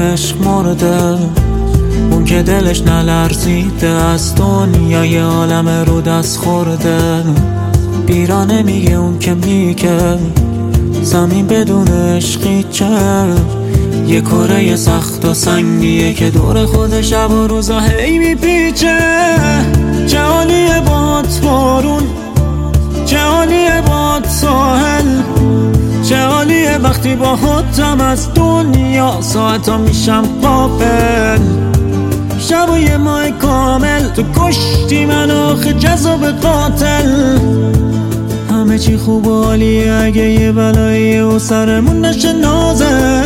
عشق مرده، اون که دلش نلرزیده از دنیای عالم رو دست خورده. بیرانه میگه اون که میگه زمین بدون عشقی چه، یه کره سخت و سنگیه که دور خود شب و روزا هی میپیچه. چه حالیه باد بارون، چه حالیه باد ساحل، چه حالیه وقتی با خودم از دنیا ساعتا میشم غافل. شب و یه ماه کامل تو کشتی من آخه جذاب قاتل. همه چی خوب و عالیه اگه یه بلایی و سرمون نشه نازل.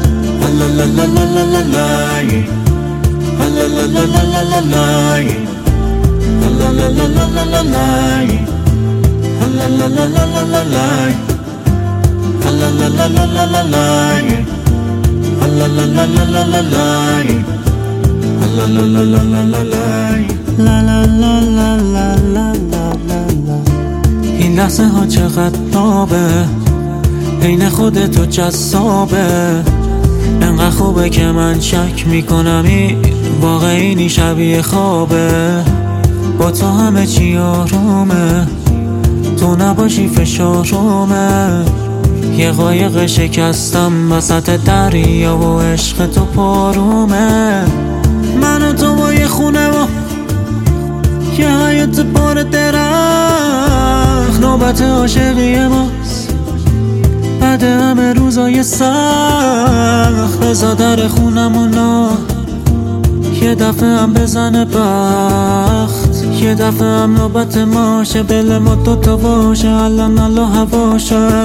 این لحظه ها چقدر نابه، عین خودتو جذابه. انقدر خوبه که من شک میکنم این واقعی شبیه خوابه. با تو همه چی آرومه، تو نباشی فشارمه. یه قایق شکستم وسط دریا و عشق تو پارومه. من و تو با یه خونه و یه حیات بار درخت، نوبت عاشقی ماست بعد همه روزای سخت. بزا در خونمونا یه دفعه هم بزنه بخت، یه دفعه هم نوبت ماشه. دل ما دوتا باشه الان الله هواشه.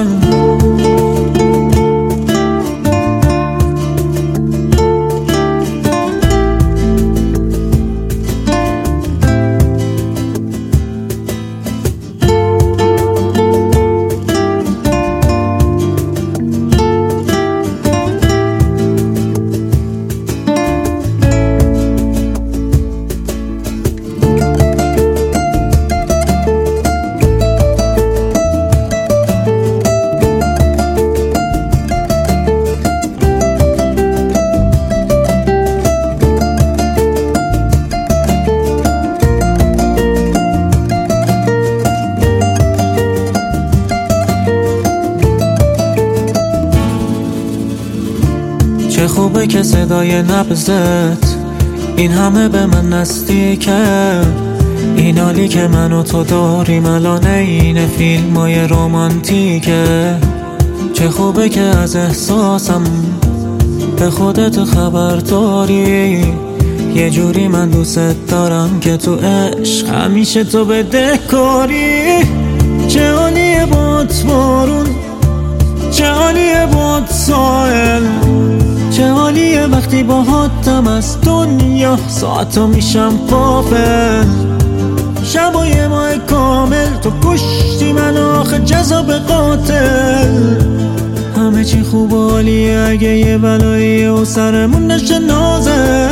چه خوبه که صدای نبضت این همه به من نزدیکه. این حالی که من و تو داریم الان این فیلمای رمانتیکه. چه خوبه که از احساسم به خودت خبر داری. یه جوری من دوست دارم که تو عشق همیشه تو بدهکاری. چه حالیه باد بارون، چه حالیه باد ساحل، چه حالیه وقتی با حدم از دنیا ساعتا میشم غافل. شب و یه ماه کامل تو کشتی من آخه جذاب قاتل. همه چی خوب و عالیه اگه یه بلایی و سرمون نشه نازل.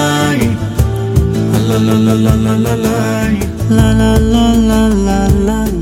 La la la la la la.